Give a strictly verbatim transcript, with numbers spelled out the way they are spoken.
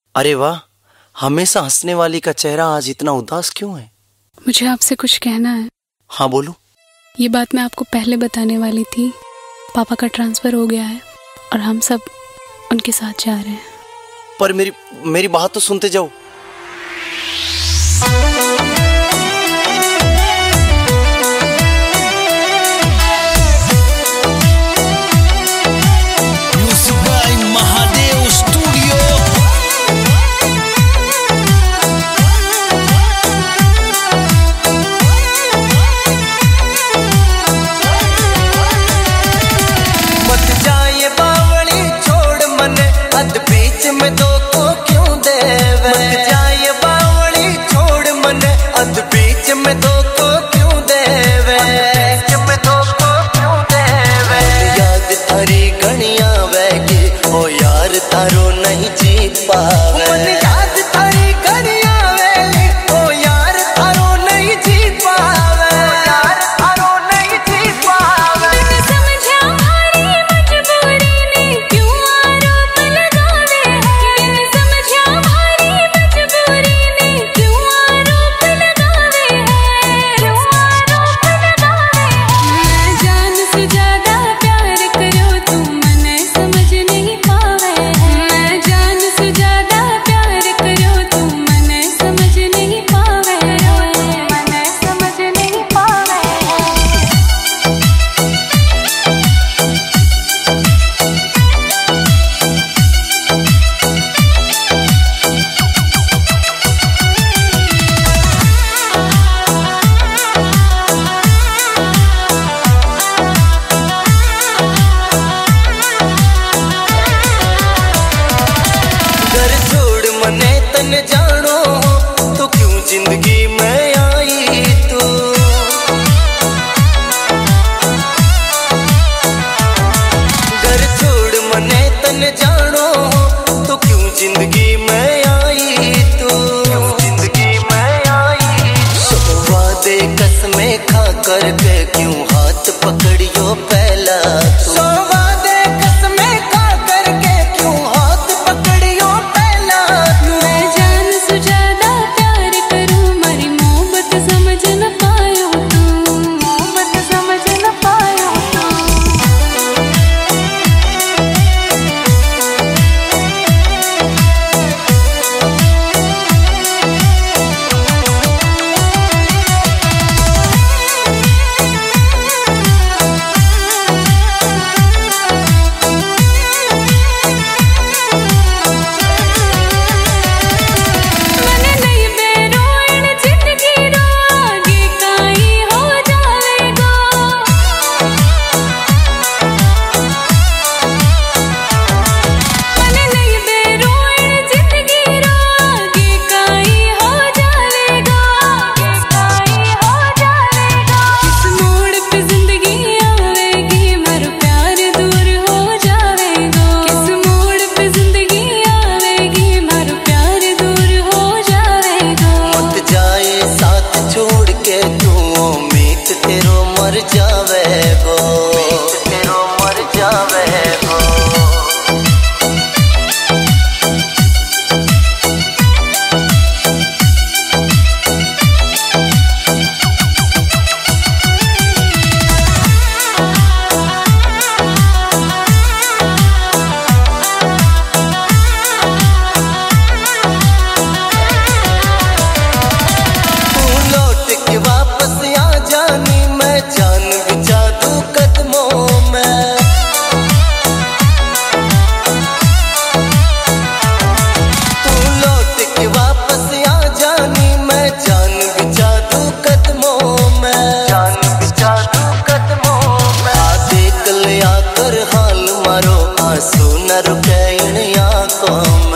अरे वाह, हमेशा हंसने वाली का चेहरा आज इतना उदास क्यों है? मुझे आपसे कुछ कहना है। हाँ बोलो। ये बात मैं आपको पहले बताने वाली थी। पापा का ट्रांसफर हो गया है और हम सब उनके साथ जा रहे हैं। पर मेरी मेरी बात तो सुनते जाओ। तारो नहीं जीत पावे मन याद तारी घड़िया वेली ओ यार तारो नहीं जीत पावे यार तारो नहीं जीत पावे बिन समझा हमारी मजबूरी ने क्यों आरोप लगावे है बिन समझा हमारी मजबूरी ने क्यों आरोप लगावे है क्यों आरोप लगावे है मैं जान से ज्यादा प्यार करो तुम मने समझ नहीं पावे जानो तो क्यों जिंदगी में आई तू घर छोड़ मने तन जानो तो क्यों जिंदगी में आई तू क्यों जिंदगी में आई तो वादे कसमें खा करके क्यों हाथ पकड़ियो पहला तू वादे कसमें खा करके क्यों हाथ पकड़ियो पहला तू रुके इन आंखों